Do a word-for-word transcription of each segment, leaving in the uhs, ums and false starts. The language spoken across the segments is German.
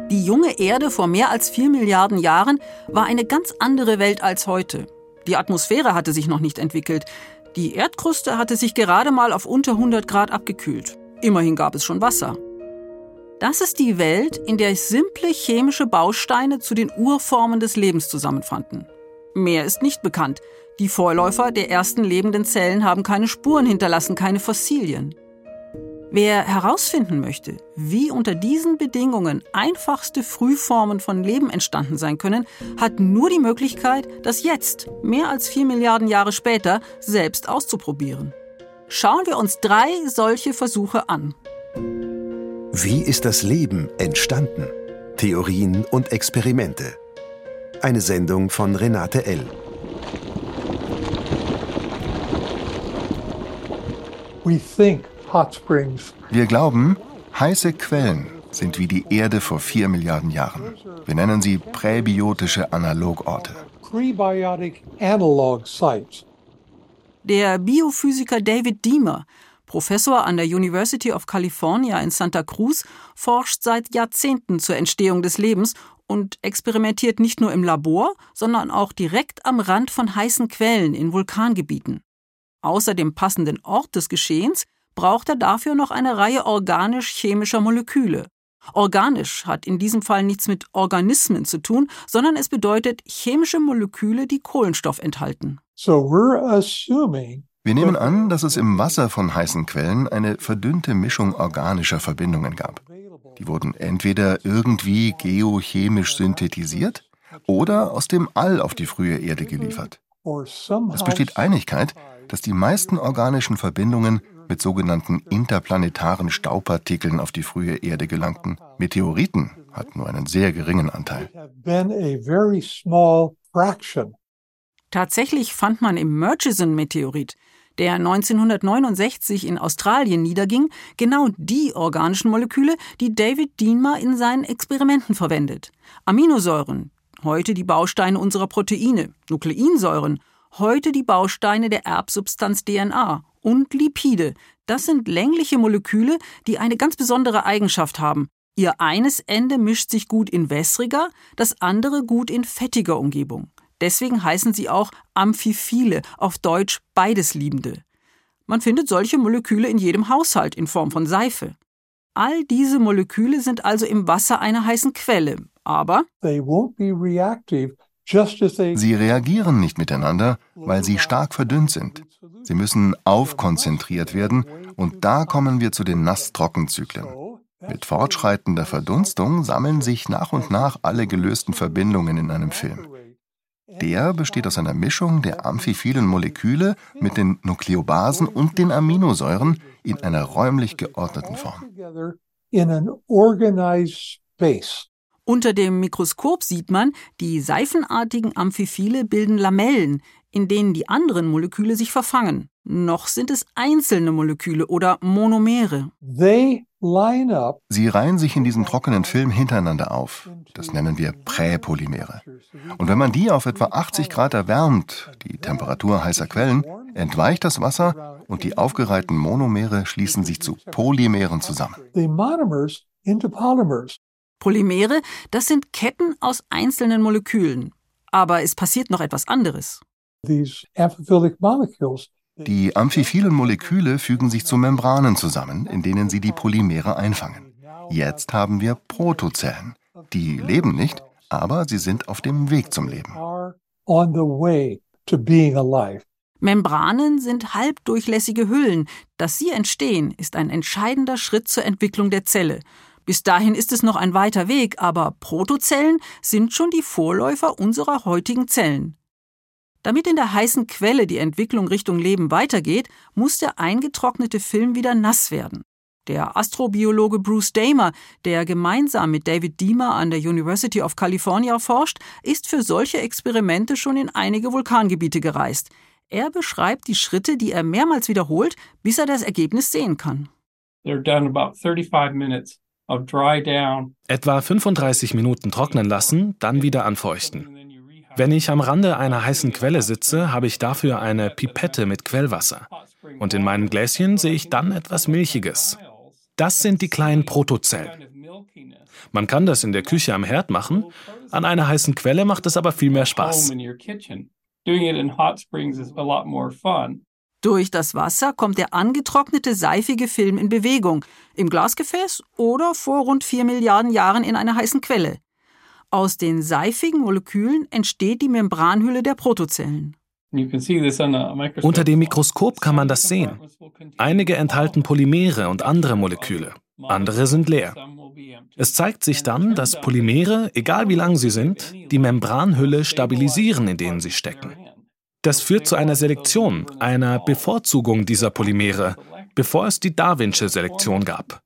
Die junge Erde vor mehr als vier Milliarden Jahren war eine ganz andere Welt als heute. Die Atmosphäre hatte sich noch nicht entwickelt. Die Erdkruste hatte sich gerade mal auf unter hundert Grad abgekühlt. Immerhin gab es schon Wasser. Das ist die Welt, in der simple chemische Bausteine zu den Urformen des Lebens zusammenfanden. Mehr ist nicht bekannt. Die Vorläufer der ersten lebenden Zellen haben keine Spuren hinterlassen, keine Fossilien. Wer herausfinden möchte, wie unter diesen Bedingungen einfachste Frühformen von Leben entstanden sein können, hat nur die Möglichkeit, das jetzt, mehr als vier Milliarden Jahre später, selbst auszuprobieren. Schauen wir uns drei solche Versuche an. Wie ist das Leben entstanden? Theorien und Experimente. Eine Sendung von Renate L. We think hot springs. Wir glauben, heiße Quellen sind wie die Erde vor vier Milliarden Jahren. Wir nennen sie präbiotische Analogorte. Prebiotic analog sites. Der Biophysiker David Deamer, Professor an der University of California in Santa Cruz, forscht seit Jahrzehnten zur Entstehung des Lebens und experimentiert nicht nur im Labor, sondern auch direkt am Rand von heißen Quellen in Vulkangebieten. Außer dem passenden Ort des Geschehens braucht er dafür noch eine Reihe organisch-chemischer Moleküle. Organisch hat in diesem Fall nichts mit Organismen zu tun, sondern es bedeutet chemische Moleküle, die Kohlenstoff enthalten. So we're assuming Wir nehmen an, dass es im Wasser von heißen Quellen eine verdünnte Mischung organischer Verbindungen gab. Die wurden entweder irgendwie geochemisch synthetisiert oder aus dem All auf die frühe Erde geliefert. Es besteht Einigkeit, dass die meisten organischen Verbindungen mit sogenannten interplanetaren Staubpartikeln auf die frühe Erde gelangten. Meteoriten hatten nur einen sehr geringen Anteil. Tatsächlich fand man im Murchison-Meteorit, der neunzehnhundertneunundsechzig in Australien niederging, genau die organischen Moleküle, die David Deamer in seinen Experimenten verwendet. Aminosäuren, heute die Bausteine unserer Proteine, Nukleinsäuren, heute die Bausteine der Erbsubstanz D N A und Lipide. Das sind längliche Moleküle, die eine ganz besondere Eigenschaft haben. Ihr eines Ende mischt sich gut in wässriger, das andere gut in fettiger Umgebung. Deswegen heißen sie auch Amphiphile, auf Deutsch Beidesliebende. Man findet solche Moleküle in jedem Haushalt in Form von Seife. All diese Moleküle sind also im Wasser einer heißen Quelle, aber sie reagieren nicht miteinander, weil sie stark verdünnt sind. Sie müssen aufkonzentriert werden und da kommen wir zu den Nass-Trocken-Zyklen. Mit fortschreitender Verdunstung sammeln sich nach und nach alle gelösten Verbindungen in einem Film. Der besteht aus einer Mischung der amphiphilen Moleküle mit den Nukleobasen und den Aminosäuren in einer räumlich geordneten Form. Unter dem Mikroskop sieht man, die seifenartigen Amphiphile bilden Lamellen, in denen die anderen Moleküle sich verfangen. Noch sind es einzelne Moleküle oder Monomere. Sie reihen sich in diesem trockenen Film hintereinander auf. Das nennen wir Präpolymere. Und wenn man die auf etwa achtzig Grad erwärmt, die Temperatur heißer Quellen, entweicht das Wasser und die aufgereihten Monomere schließen sich zu Polymeren zusammen. Polymere, das sind Ketten aus einzelnen Molekülen. Aber es passiert noch etwas anderes. Die amphiphilen Moleküle fügen sich zu Membranen zusammen, in denen sie die Polymere einfangen. Jetzt haben wir Protozellen. Die leben nicht, aber sie sind auf dem Weg zum Leben. Membranen sind halbdurchlässige Hüllen. Dass sie entstehen, ist ein entscheidender Schritt zur Entwicklung der Zelle. Bis dahin ist es noch ein weiter Weg, aber Protozellen sind schon die Vorläufer unserer heutigen Zellen. Damit in der heißen Quelle die Entwicklung Richtung Leben weitergeht, muss der eingetrocknete Film wieder nass werden. Der Astrobiologe Bruce Damer, der gemeinsam mit David Deamer an der University of California forscht, ist für solche Experimente schon in einige Vulkangebiete gereist. Er beschreibt die Schritte, die er mehrmals wiederholt, bis er das Ergebnis sehen kann. They're done about thirty-five minutes. Etwa fünfunddreißig Minuten trocknen lassen, dann wieder anfeuchten. Wenn ich am Rande einer heißen Quelle sitze, habe ich dafür eine Pipette mit Quellwasser. Und in meinem Gläschen sehe ich dann etwas Milchiges. Das sind die kleinen Protozellen. Man kann das in der Küche am Herd machen, an einer heißen Quelle macht es aber viel mehr Spaß. Durch das Wasser kommt der angetrocknete, seifige Film in Bewegung, im Glasgefäß oder vor rund vier Milliarden Jahren in einer heißen Quelle. Aus den seifigen Molekülen entsteht die Membranhülle der Protozellen. Unter dem Mikroskop kann man das sehen. Einige enthalten Polymere und andere Moleküle, andere sind leer. Es zeigt sich dann, dass Polymere, egal wie lang sie sind, die Membranhülle stabilisieren, in denen sie stecken. Das führt zu einer Selektion, einer Bevorzugung dieser Polymere, bevor es die Darwin'sche Selektion gab.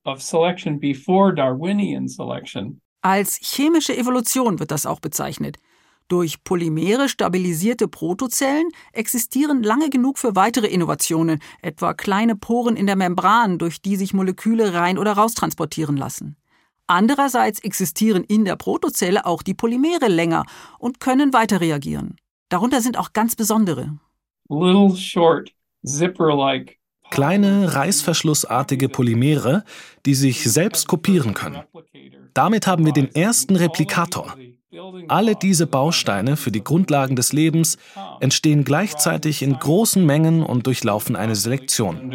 Als chemische Evolution wird das auch bezeichnet. Durch Polymere stabilisierte Protozellen existieren lange genug für weitere Innovationen, etwa kleine Poren in der Membran, durch die sich Moleküle rein- oder raustransportieren lassen. Andererseits existieren in der Protozelle auch die Polymere länger und können weiter reagieren. Darunter sind auch ganz besondere. Little short, zipper-like Kleine, reißverschlussartige Polymere, die sich selbst kopieren können. Damit haben wir den ersten Replikator. Alle diese Bausteine für die Grundlagen des Lebens entstehen gleichzeitig in großen Mengen und durchlaufen eine Selektion.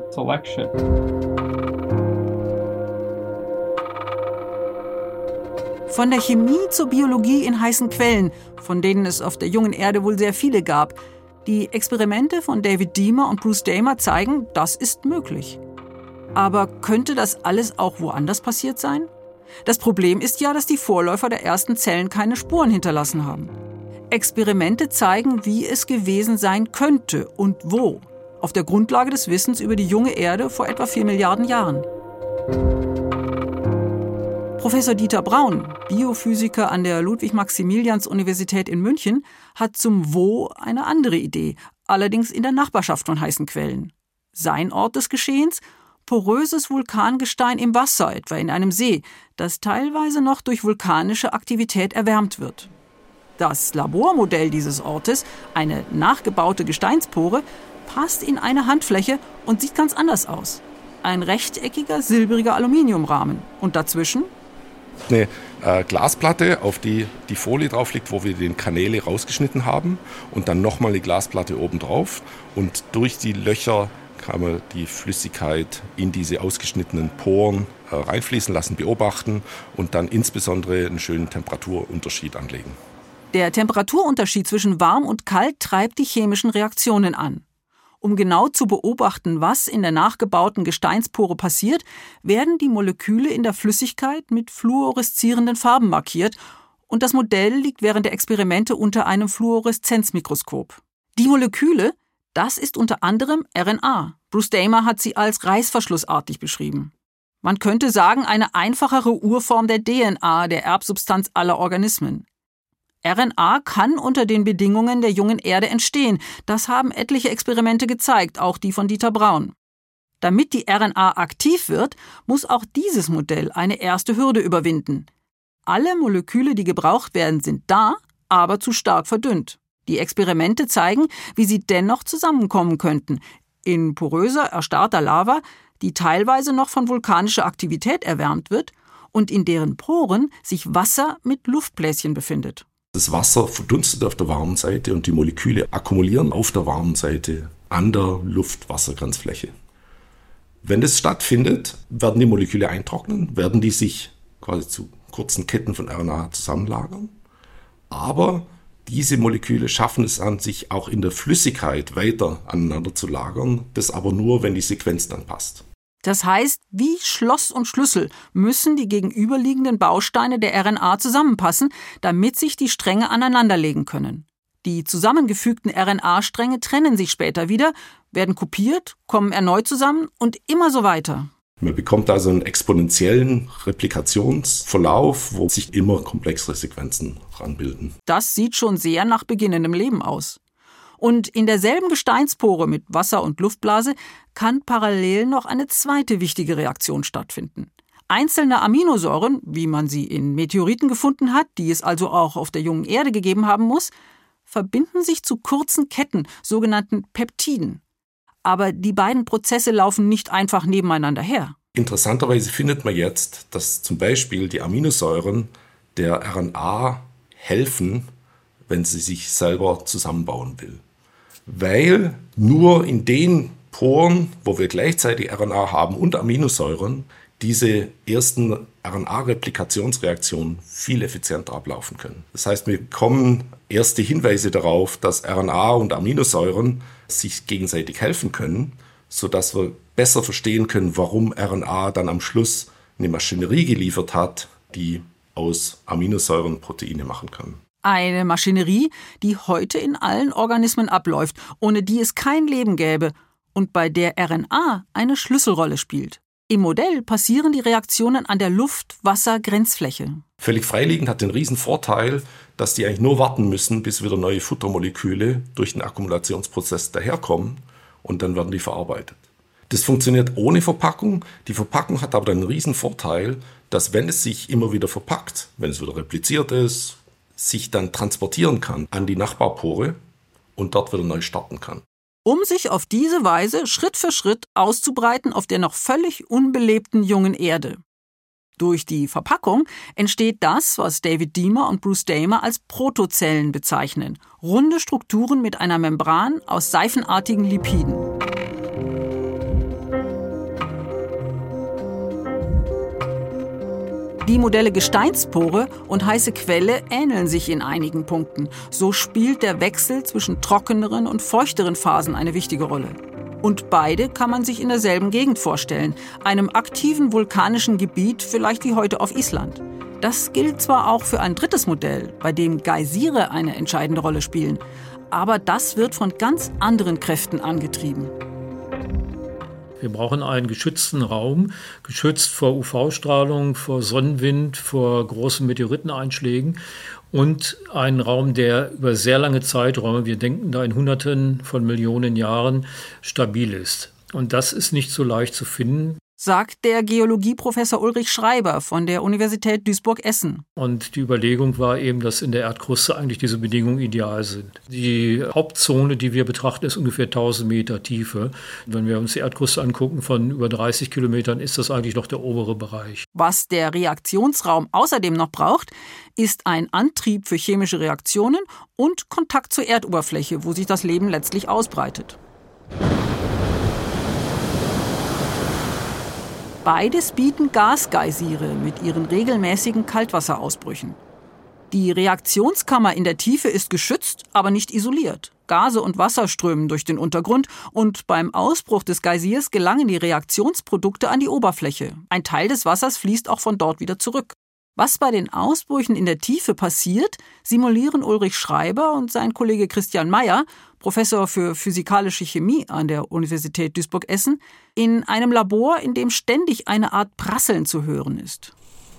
Von der Chemie zur Biologie in heißen Quellen, von denen es auf der jungen Erde wohl sehr viele gab. Die Experimente von David Deamer und Bruce Damer zeigen, das ist möglich. Aber könnte das alles auch woanders passiert sein? Das Problem ist ja, dass die Vorläufer der ersten Zellen keine Spuren hinterlassen haben. Experimente zeigen, wie es gewesen sein könnte und wo, auf der Grundlage des Wissens über die junge Erde vor etwa vier Milliarden Jahren. Professor Dieter Braun, Biophysiker an der Ludwig-Maximilians-Universität in München, hat zum Wo eine andere Idee, allerdings in der Nachbarschaft von heißen Quellen. Sein Ort des Geschehens? Poröses Vulkangestein im Wasser, etwa in einem See, das teilweise noch durch vulkanische Aktivität erwärmt wird. Das Labormodell dieses Ortes, eine nachgebaute Gesteinspore, passt in eine Handfläche und sieht ganz anders aus. Ein rechteckiger, silbriger Aluminiumrahmen. Und dazwischen? Eine äh, Glasplatte, auf die die Folie drauf liegt, wo wir die Kanäle rausgeschnitten haben. Und dann nochmal eine Glasplatte oben drauf. Und durch die Löcher kann man die Flüssigkeit in diese ausgeschnittenen Poren äh, reinfließen lassen, beobachten und dann insbesondere einen schönen Temperaturunterschied anlegen. Der Temperaturunterschied zwischen warm und kalt treibt die chemischen Reaktionen an. Um genau zu beobachten, was in der nachgebauten Gesteinspore passiert, werden die Moleküle in der Flüssigkeit mit fluoreszierenden Farben markiert und das Modell liegt während der Experimente unter einem Fluoreszenzmikroskop. Die Moleküle, das ist unter anderem R N A. Bruce Damer hat sie als reißverschlussartig beschrieben. Man könnte sagen, eine einfachere Urform der D N A, der Erbsubstanz aller Organismen. R N A kann unter den Bedingungen der jungen Erde entstehen. Das haben etliche Experimente gezeigt, auch die von Dieter Braun. Damit die R N A aktiv wird, muss auch dieses Modell eine erste Hürde überwinden. Alle Moleküle, die gebraucht werden, sind da, aber zu stark verdünnt. Die Experimente zeigen, wie sie dennoch zusammenkommen könnten. In poröser, erstarrter Lava, die teilweise noch von vulkanischer Aktivität erwärmt wird und in deren Poren sich Wasser mit Luftbläschen befindet. Das Wasser verdunstet auf der warmen Seite und die Moleküle akkumulieren auf der warmen Seite an der Luft-Wasser-Grenzfläche. Wenn das stattfindet, werden die Moleküle eintrocknen, werden die sich quasi zu kurzen Ketten von R N A zusammenlagern. Aber diese Moleküle schaffen es an, sich auch in der Flüssigkeit weiter aneinander zu lagern, das aber nur, wenn die Sequenz dann passt. Das heißt, wie Schloss und Schlüssel müssen die gegenüberliegenden Bausteine der R N A zusammenpassen, damit sich die Stränge aneinanderlegen können. Die zusammengefügten R N A-Stränge trennen sich später wieder, werden kopiert, kommen erneut zusammen und immer so weiter. Man bekommt also einen exponentiellen Replikationsverlauf, wo sich immer komplexere Sequenzen ranbilden. Das sieht schon sehr nach beginnendem Leben aus. Und in derselben Gesteinspore mit Wasser- und Luftblase kann parallel noch eine zweite wichtige Reaktion stattfinden. Einzelne Aminosäuren, wie man sie in Meteoriten gefunden hat, die es also auch auf der jungen Erde gegeben haben muss, verbinden sich zu kurzen Ketten, sogenannten Peptiden. Aber die beiden Prozesse laufen nicht einfach nebeneinander her. Interessanterweise findet man jetzt, dass zum Beispiel die Aminosäuren der R N A helfen, wenn sie sich selber zusammenbauen will. Weil nur in den Poren, wo wir gleichzeitig R N A haben und Aminosäuren, diese ersten R N A-Replikationsreaktionen viel effizienter ablaufen können. Das heißt, wir bekommen erste Hinweise darauf, dass R N A und Aminosäuren sich gegenseitig helfen können, sodass wir besser verstehen können, warum R N A dann am Schluss eine Maschinerie geliefert hat, die aus Aminosäuren Proteine machen kann. Eine Maschinerie, die heute in allen Organismen abläuft, ohne die es kein Leben gäbe und bei der R N A eine Schlüsselrolle spielt. Im Modell passieren die Reaktionen an der Luft-Wasser-Grenzfläche. Völlig freiliegend hat den riesen Vorteil, dass die eigentlich nur warten müssen, bis wieder neue Futtermoleküle durch den Akkumulationsprozess daherkommen und dann werden die verarbeitet. Das funktioniert ohne Verpackung. Die Verpackung hat aber dann einen riesen Vorteil, dass wenn es sich immer wieder verpackt, wenn es wieder repliziert ist, sich dann transportieren kann an die Nachbarpore und dort wieder neu starten kann. Um sich auf diese Weise Schritt für Schritt auszubreiten auf der noch völlig unbelebten jungen Erde. Durch die Verpackung entsteht das, was David Deamer und Bruce Damer als Protozellen bezeichnen. Runde Strukturen mit einer Membran aus seifenartigen Lipiden. Die Modelle Gesteinspore und heiße Quelle ähneln sich in einigen Punkten. So spielt der Wechsel zwischen trockeneren und feuchteren Phasen eine wichtige Rolle. Und beide kann man sich in derselben Gegend vorstellen, einem aktiven vulkanischen Gebiet, vielleicht wie heute auf Island. Das gilt zwar auch für ein drittes Modell, bei dem Geysire eine entscheidende Rolle spielen, aber das wird von ganz anderen Kräften angetrieben. Wir brauchen einen geschützten Raum, geschützt vor U V-Strahlung, vor Sonnenwind, vor großen Meteoriteneinschlägen und einen Raum, der über sehr lange Zeiträume, wir denken da in Hunderten von Millionen Jahren, stabil ist. Und das ist nicht so leicht zu finden, sagt der Geologieprofessor Ulrich Schreiber von der Universität Duisburg-Essen. Und die Überlegung war eben, dass in der Erdkruste eigentlich diese Bedingungen ideal sind. Die Hauptzone, die wir betrachten, ist ungefähr tausend Meter Tiefe. Wenn wir uns die Erdkruste angucken von über dreißig Kilometern, ist das eigentlich noch der obere Bereich. Was der Reaktionsraum außerdem noch braucht, ist ein Antrieb für chemische Reaktionen und Kontakt zur Erdoberfläche, wo sich das Leben letztlich ausbreitet. Beides bieten Gasgeysire mit ihren regelmäßigen Kaltwasserausbrüchen. Die Reaktionskammer in der Tiefe ist geschützt, aber nicht isoliert. Gase und Wasser strömen durch den Untergrund und beim Ausbruch des Geysirs gelangen die Reaktionsprodukte an die Oberfläche. Ein Teil des Wassers fließt auch von dort wieder zurück. Was bei den Ausbrüchen in der Tiefe passiert, simulieren Ulrich Schreiber und sein Kollege Christian Mayer, Professor für physikalische Chemie an der Universität Duisburg-Essen, in einem Labor, in dem ständig eine Art Prasseln zu hören ist.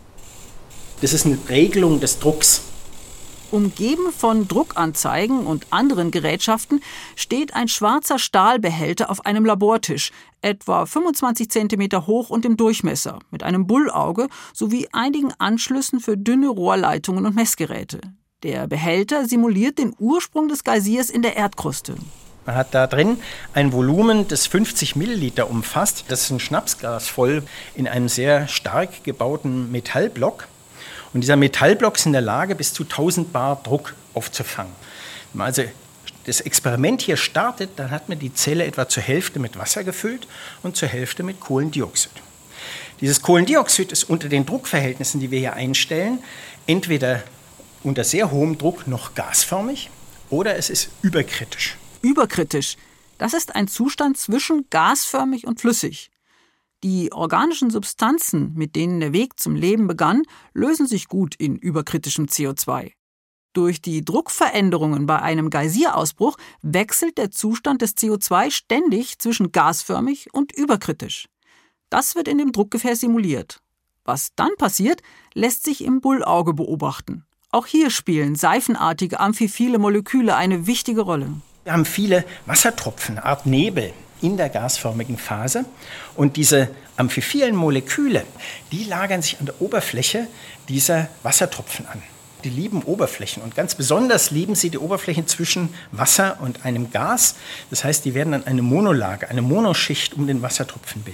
Das ist eine Regelung des Drucks. Umgeben von Druckanzeigen und anderen Gerätschaften steht ein schwarzer Stahlbehälter auf einem Labortisch, etwa fünfundzwanzig Zentimeter hoch und im Durchmesser, mit einem Bullauge sowie einigen Anschlüssen für dünne Rohrleitungen und Messgeräte. Der Behälter simuliert den Ursprung des Geysirs in der Erdkruste. Man hat da drin ein Volumen, das fünfzig Milliliter umfasst. Das ist ein Schnapsglas voll in einem sehr stark gebauten Metallblock. Und dieser Metallblock ist in der Lage, bis zu tausend Bar Druck aufzufangen. Wenn man also das Experiment hier startet, dann hat man die Zelle etwa zur Hälfte mit Wasser gefüllt und zur Hälfte mit Kohlendioxid. Dieses Kohlendioxid ist unter den Druckverhältnissen, die wir hier einstellen, entweder unter sehr hohem Druck noch gasförmig oder es ist überkritisch. Überkritisch. Das ist ein Zustand zwischen gasförmig und flüssig. Die organischen Substanzen, mit denen der Weg zum Leben begann, lösen sich gut in überkritischem C O zwei. Durch die Druckveränderungen bei einem Geysirausbruch wechselt der Zustand des C O zwei ständig zwischen gasförmig und überkritisch. Das wird in dem Druckgefäß simuliert. Was dann passiert, lässt sich im Bullauge beobachten. Auch hier spielen seifenartige amphiphile Moleküle eine wichtige Rolle. Wir haben viele Wassertropfen, eine Art Nebel in der gasförmigen Phase. Und diese amphiphilen Moleküle, die lagern sich an der Oberfläche dieser Wassertropfen an. Die lieben Oberflächen und ganz besonders lieben sie die Oberflächen zwischen Wasser und einem Gas. Das heißt, die werden dann eine Monolage, eine Monoschicht um den Wassertropfen bilden.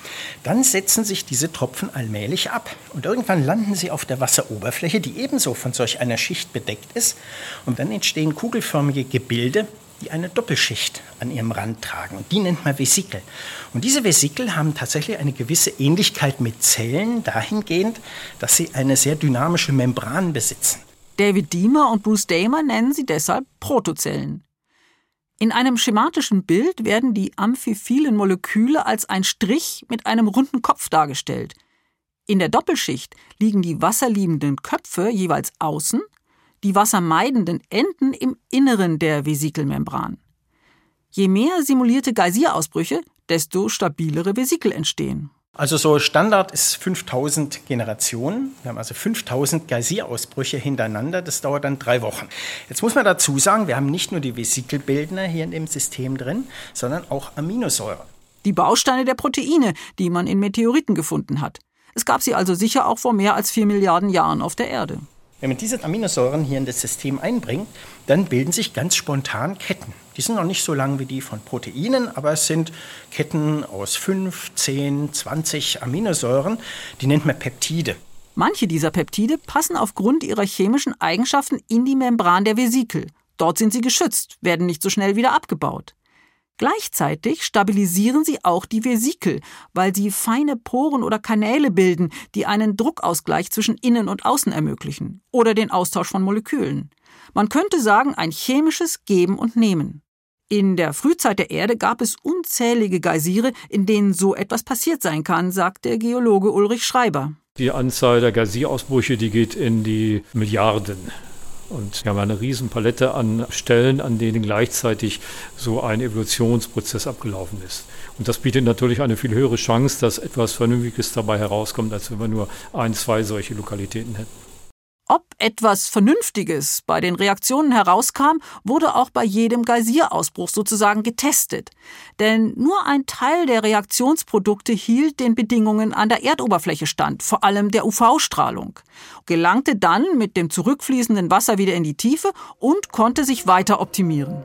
Dann setzen sich diese Tropfen allmählich ab und irgendwann landen sie auf der Wasseroberfläche, die ebenso von solch einer Schicht bedeckt ist, und dann entstehen kugelförmige Gebilde, die eine Doppelschicht an ihrem Rand tragen. Und die nennt man Vesikel. Und diese Vesikel haben tatsächlich eine gewisse Ähnlichkeit mit Zellen dahingehend, dass sie eine sehr dynamische Membran besitzen. David Deamer und Bruce Damer nennen sie deshalb Protozellen. In einem schematischen Bild werden die amphiphilen Moleküle als ein Strich mit einem runden Kopf dargestellt. In der Doppelschicht liegen die wasserliebenden Köpfe jeweils außen, die wassermeidenden Enden im Inneren der Vesikelmembran. Je mehr simulierte Geysirausbrüche, desto stabilere Vesikel entstehen. Also so Standard ist fünftausend Generationen. Wir haben also fünftausend Geysirausbrüche hintereinander. Das dauert dann drei Wochen. Jetzt muss man dazu sagen, wir haben nicht nur die Vesikelbildner hier in dem System drin, sondern auch Aminosäuren. Die Bausteine der Proteine, die man in Meteoriten gefunden hat. Es gab sie also sicher auch vor mehr als vier Milliarden Jahren auf der Erde. Wenn man diese Aminosäuren hier in das System einbringt, dann bilden sich ganz spontan Ketten. Die sind noch nicht so lang wie die von Proteinen, aber es sind Ketten aus fünf, zehn, zwanzig Aminosäuren. Die nennt man Peptide. Manche dieser Peptide passen aufgrund ihrer chemischen Eigenschaften in die Membran der Vesikel. Dort sind sie geschützt, werden nicht so schnell wieder abgebaut. Gleichzeitig stabilisieren sie auch die Vesikel, weil sie feine Poren oder Kanäle bilden, die einen Druckausgleich zwischen Innen und Außen ermöglichen oder den Austausch von Molekülen. Man könnte sagen, ein chemisches Geben und Nehmen. In der Frühzeit der Erde gab es unzählige Geysire, in denen so etwas passiert sein kann, sagt der Geologe Ulrich Schreiber. Die Anzahl der Geysirausbrüche, die geht in die Milliarden. Und wir haben eine riesen Palette an Stellen, an denen gleichzeitig so ein Evolutionsprozess abgelaufen ist. Und das bietet natürlich eine viel höhere Chance, dass etwas Vernünftiges dabei herauskommt, als wenn wir nur ein, zwei solche Lokalitäten hätten. Ob etwas Vernünftiges bei den Reaktionen herauskam, wurde auch bei jedem Geysirausbruch sozusagen getestet. Denn nur ein Teil der Reaktionsprodukte hielt den Bedingungen an der Erdoberfläche stand, vor allem der U V-Strahlung, gelangte dann mit dem zurückfließenden Wasser wieder in die Tiefe und konnte sich weiter optimieren.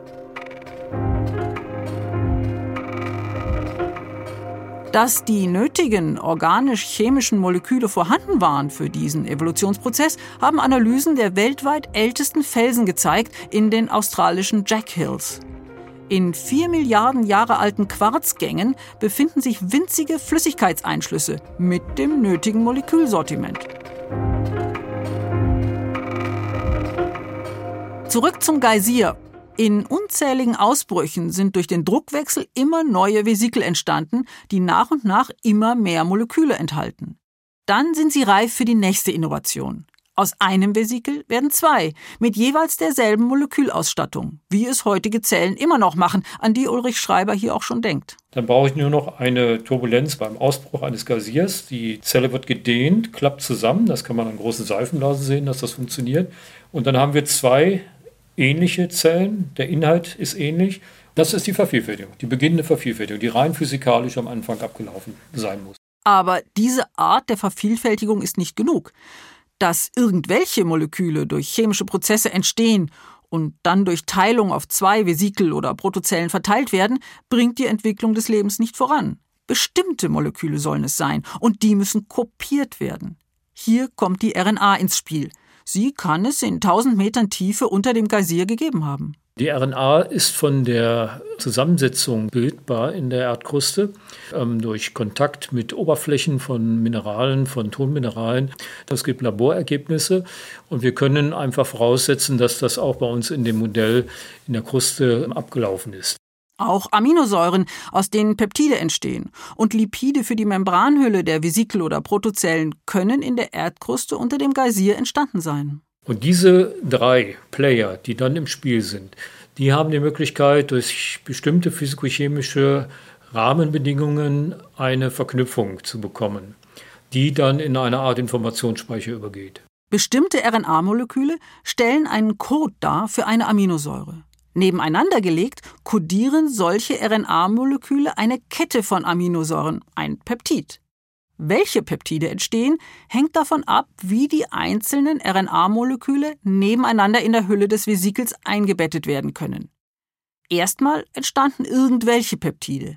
Dass die nötigen organisch-chemischen Moleküle vorhanden waren für diesen Evolutionsprozess, haben Analysen der weltweit ältesten Felsen gezeigt in den australischen Jack Hills. In vier Milliarden Jahre alten Quarzgängen befinden sich winzige Flüssigkeitseinschlüsse mit dem nötigen Molekülsortiment. Zurück zum Geysir. In unzähligen Ausbrüchen sind durch den Druckwechsel immer neue Vesikel entstanden, die nach und nach immer mehr Moleküle enthalten. Dann sind sie reif für die nächste Innovation. Aus einem Vesikel werden zwei, mit jeweils derselben Molekülausstattung, wie es heutige Zellen immer noch machen, an die Ulrich Schreiber hier auch schon denkt. Dann brauche ich nur noch eine Turbulenz beim Ausbruch eines Geysirs. Die Zelle wird gedehnt, klappt zusammen. Das kann man an großen Seifenblasen sehen, dass das funktioniert. Und dann haben wir zwei ähnliche Zellen, der Inhalt ist ähnlich. Das ist die Vervielfältigung, die beginnende Vervielfältigung, die rein physikalisch am Anfang abgelaufen sein muss. Aber diese Art der Vervielfältigung ist nicht genug. Dass irgendwelche Moleküle durch chemische Prozesse entstehen und dann durch Teilung auf zwei Vesikel oder Protozellen verteilt werden, bringt die Entwicklung des Lebens nicht voran. Bestimmte Moleküle sollen es sein und die müssen kopiert werden. Hier kommt die R N A ins Spiel. Sie kann es in tausend Metern Tiefe unter dem Geysir gegeben haben. Die R N A ist von der Zusammensetzung bildbar in der Erdkruste ähm, durch Kontakt mit Oberflächen von Mineralen, von Tonmineralen. Es gibt Laborergebnisse und wir können einfach voraussetzen, dass das auch bei uns in dem Modell in der Kruste abgelaufen ist. Auch Aminosäuren, aus denen Peptide entstehen, und Lipide für die Membranhülle der Vesikel oder Protozellen können in der Erdkruste unter dem Geysir entstanden sein. Und diese drei Player, die dann im Spiel sind, die haben die Möglichkeit, durch bestimmte physikochemische Rahmenbedingungen eine Verknüpfung zu bekommen, die dann in eine Art Informationsspeicher übergeht. Bestimmte R N A-Moleküle stellen einen Code dar für eine Aminosäure. Nebeneinander gelegt kodieren solche R N A-Moleküle eine Kette von Aminosäuren, ein Peptid. Welche Peptide entstehen, hängt davon ab, wie die einzelnen R N A-Moleküle nebeneinander in der Hülle des Vesikels eingebettet werden können. Erstmal entstanden irgendwelche Peptide.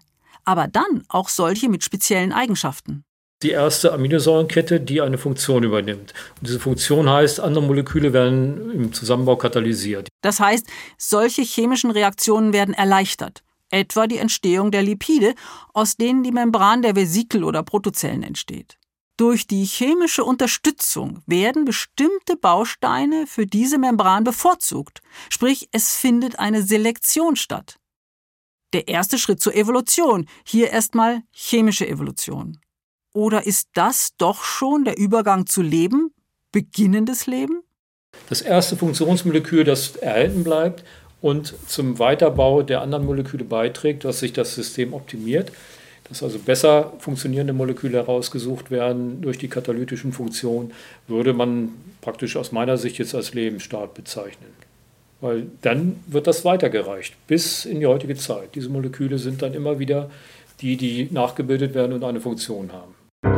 aber dann auch solche mit speziellen Eigenschaften. Die erste Aminosäurenkette, die eine Funktion übernimmt. Und diese Funktion heißt, andere Moleküle werden im Zusammenbau katalysiert. Das heißt, solche chemischen Reaktionen werden erleichtert. Etwa die Entstehung der Lipide, aus denen die Membran der Vesikel oder Protozellen entsteht. Durch die chemische Unterstützung werden bestimmte Bausteine für diese Membran bevorzugt. Sprich, es findet eine Selektion statt. Der erste Schritt zur Evolution, hier erstmal chemische Evolution. Oder ist das doch schon der Übergang zu Leben, beginnendes Leben? Das erste Funktionsmolekül, das erhalten bleibt und zum Weiterbau der anderen Moleküle beiträgt, dass sich das System optimiert, dass also besser funktionierende Moleküle herausgesucht werden durch die katalytischen Funktionen, würde man praktisch aus meiner Sicht jetzt als Lebensstart bezeichnen. Weil dann wird das weitergereicht bis in die heutige Zeit. Diese Moleküle sind dann immer wieder die, die nachgebildet werden und eine Funktion haben.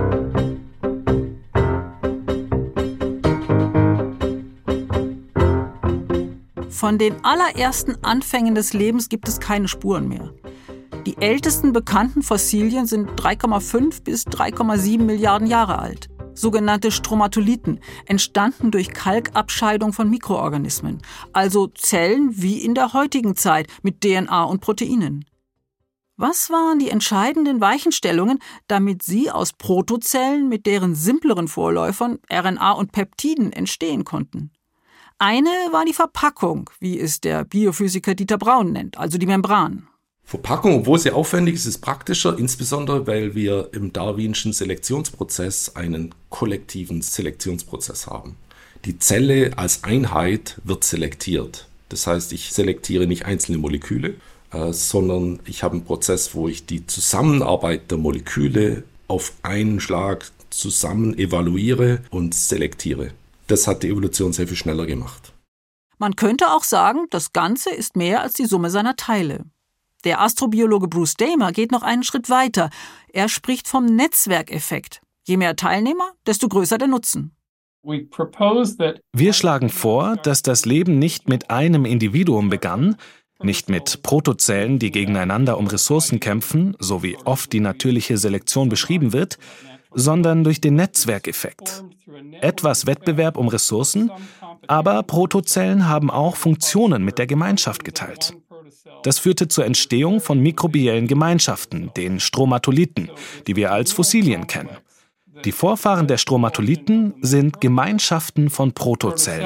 Von den allerersten Anfängen des Lebens gibt es keine Spuren mehr. Die ältesten bekannten Fossilien sind drei Komma fünf bis drei Komma sieben Milliarden Jahre alt. Sogenannte Stromatolithen, entstanden durch Kalkabscheidung von Mikroorganismen, also Zellen wie in der heutigen Zeit mit D N A und Proteinen. Was waren die entscheidenden Weichenstellungen, damit sie aus Protozellen mit deren simpleren Vorläufern R N A und Peptiden entstehen konnten? Eine war die Verpackung, wie es der Biophysiker Dieter Braun nennt, also die Membran. Verpackung, obwohl sie aufwendig ist, ist praktischer, insbesondere weil wir im darwinschen Selektionsprozess einen kollektiven Selektionsprozess haben. Die Zelle als Einheit wird selektiert. Das heißt, ich selektiere nicht einzelne Moleküle, äh, sondern ich habe einen Prozess, wo ich die Zusammenarbeit der Moleküle auf einen Schlag zusammen evaluiere und selektiere. Das hat die Evolution sehr viel schneller gemacht. Man könnte auch sagen, das Ganze ist mehr als die Summe seiner Teile. Der Astrobiologe Bruce Damer geht noch einen Schritt weiter. Er spricht vom Netzwerkeffekt. Je mehr Teilnehmer, desto größer der Nutzen. Wir schlagen vor, dass das Leben nicht mit einem Individuum begann, nicht mit Protozellen, die gegeneinander um Ressourcen kämpfen, so wie oft die natürliche Selektion beschrieben wird, sondern durch den Netzwerkeffekt. Etwas Wettbewerb um Ressourcen, aber Protozellen haben auch Funktionen mit der Gemeinschaft geteilt. Das führte zur Entstehung von mikrobiellen Gemeinschaften, den Stromatolithen, die wir als Fossilien kennen. Die Vorfahren der Stromatolithen sind Gemeinschaften von Protozellen.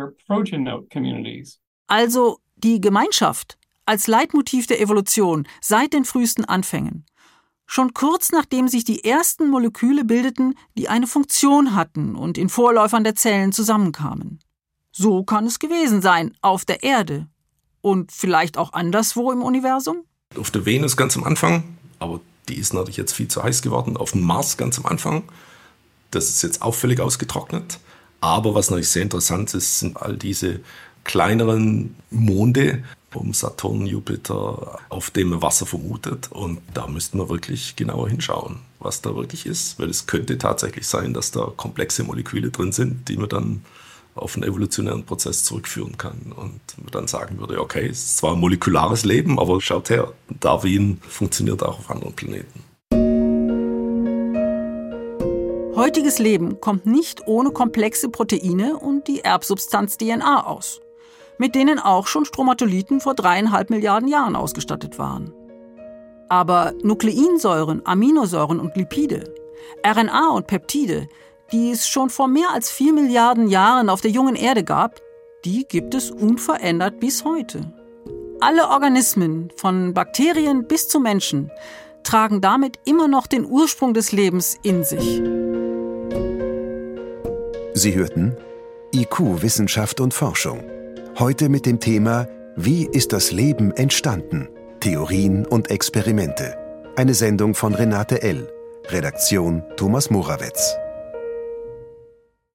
Also die Gemeinschaft als Leitmotiv der Evolution seit den frühesten Anfängen. Schon kurz nachdem sich die ersten Moleküle bildeten, die eine Funktion hatten und in Vorläufern der Zellen zusammenkamen. So kann es gewesen sein, auf der Erde. Und vielleicht auch anderswo im Universum? Auf der Venus ganz am Anfang, aber die ist natürlich jetzt viel zu heiß geworden. Auf dem Mars ganz am Anfang, das ist jetzt auffällig ausgetrocknet. Aber was natürlich sehr interessant ist, sind all diese kleineren Monde um Saturn, Jupiter, auf dem man Wasser vermutet. Und da müssten wir wirklich genauer hinschauen, was da wirklich ist. Weil es könnte tatsächlich sein, dass da komplexe Moleküle drin sind, die man dann auf einen evolutionären Prozess zurückführen kann und man dann sagen würde, okay, es ist zwar ein molekulares Leben, aber schaut her, Darwin funktioniert auch auf anderen Planeten. Heutiges Leben kommt nicht ohne komplexe Proteine und die Erbsubstanz D N A aus, mit denen auch schon Stromatolithen vor dreieinhalb Milliarden Jahren ausgestattet waren. Aber Nukleinsäuren, Aminosäuren und Lipide, R N A und Peptide, die es schon vor mehr als vier Milliarden Jahren auf der jungen Erde gab, die gibt es unverändert bis heute. Alle Organismen, von Bakterien bis zu Menschen, tragen damit immer noch den Ursprung des Lebens in sich. Sie hörten I Q, Wissenschaft und Forschung. Heute mit dem Thema Wie ist das Leben entstanden? Theorien und Experimente. Eine Sendung von Renate L. Redaktion Thomas Morawetz.